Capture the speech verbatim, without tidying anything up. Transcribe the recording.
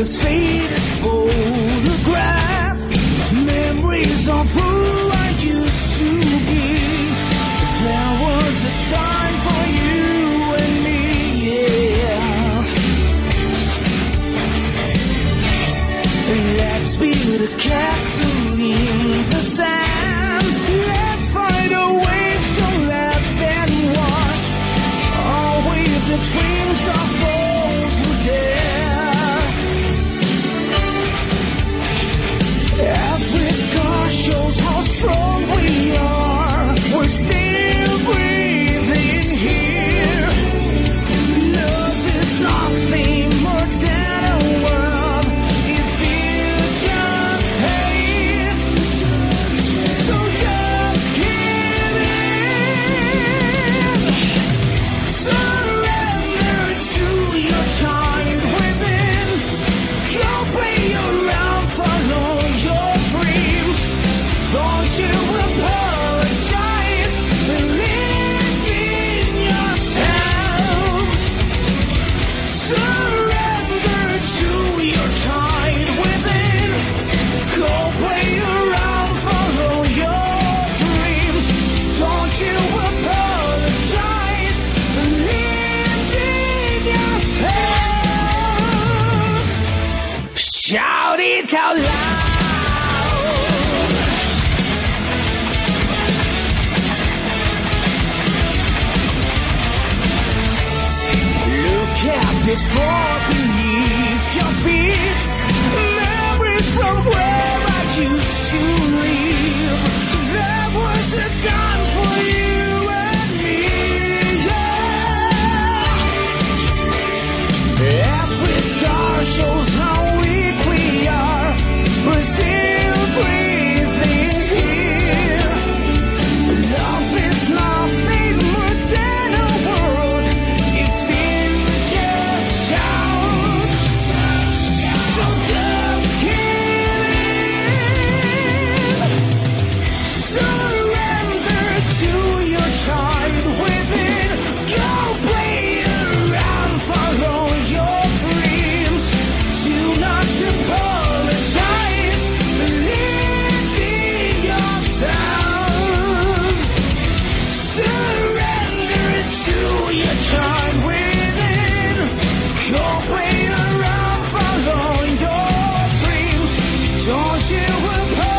this faded photograph. Memories of who I used to be. If there was a time for you and me, yeah. Let's build a castle in the sand. Let's find a way to laugh and wash away the dreams of those who dare. Every scar shows how strong we are. We're still breathing here. Love is nothing more than a word. If you just hate, so just give in. Surrender to your child within. Go play around, follow your dreams. Don't you apologize, believe in yourself. Surrender to your child within. Go play around, follow your dreams. Don't you apologize, believe in yourself. Shout it out loud. Look at this floor beneath your feet. Memories from where I used to live. There was a time for you and me, yeah. Every star shows how weak we are. We're still breathing here. Love is nothing more than a word. If you just shout, so just give in. Surrender to your child within. Go play around, follow your dreams. Do not apologize, believe in yourself. Surrender to your child within. Go play around, follow your dreams. Don't you apologize.